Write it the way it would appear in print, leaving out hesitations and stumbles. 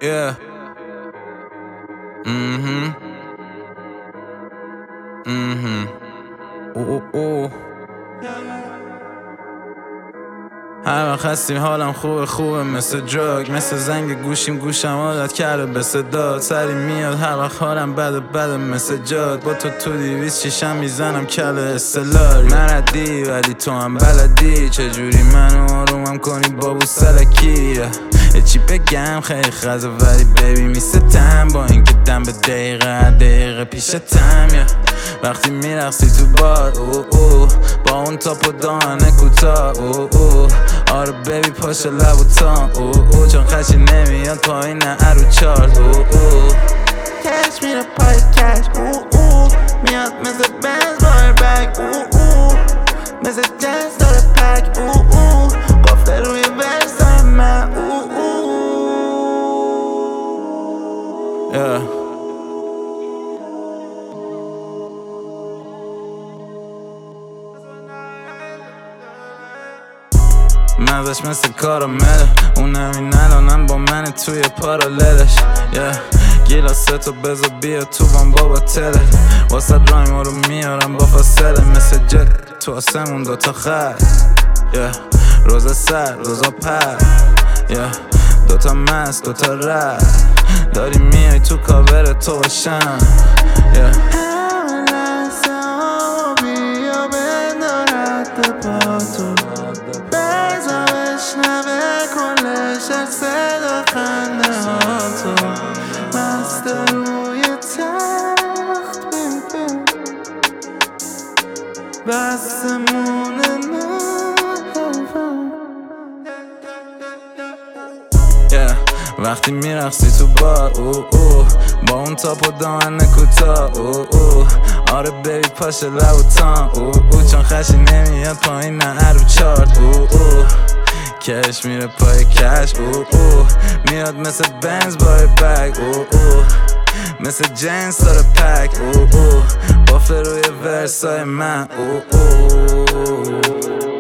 Yeah. هر وقت هستیم حالم خوبه مثل دراگ، مثل زنگ گوشم عادت کرده به صدات. سری میاد هر وقت حالم بده مثل جاد. با تو 200 شیشم میزنم کله استلاری. نردی ولی تو هم بلدی چجوری منو آرومم کنی بابو سلکی. یه چی بگم خیلی خزه ولی بیبی میستم، با اینکه دم به دقیقه پیشتم. وقتی میرقصی تو بار با اون تاپ و دهنه کوتاه آره بیبی پاش لب و تام چون خشی نمیاد پایین ارو چارت کش میره پای کش میاد مثل بنز بار بگ مثل جنس داره پک قفله روی ورسای من مزش مثل کارامله، اونم این الانم با من توی پاراللش. گیلاستو بذار بیا تو بام بابا تله، واسه رایما رو میارم با فاصله مثل جت تو آسمون دوتا خط. روزا سر روزا پر دوتا مست دوتا رد داری میای تو کاور تو باشم. همه لحظه ها بیا بندارد با تو بزا بشنوه کلش صدا خنده ها تو مست روی تخت بستمونه وقتی میرقصی تو بار با اون تاپ و دهنه کوتاه آره بیبی پاش لب و تام چون خشی نمیاد پایین ارو چارت کش میره پای کش میاد مثل بنز بای بگ مثل جنس داره پک بافله روی ورسای من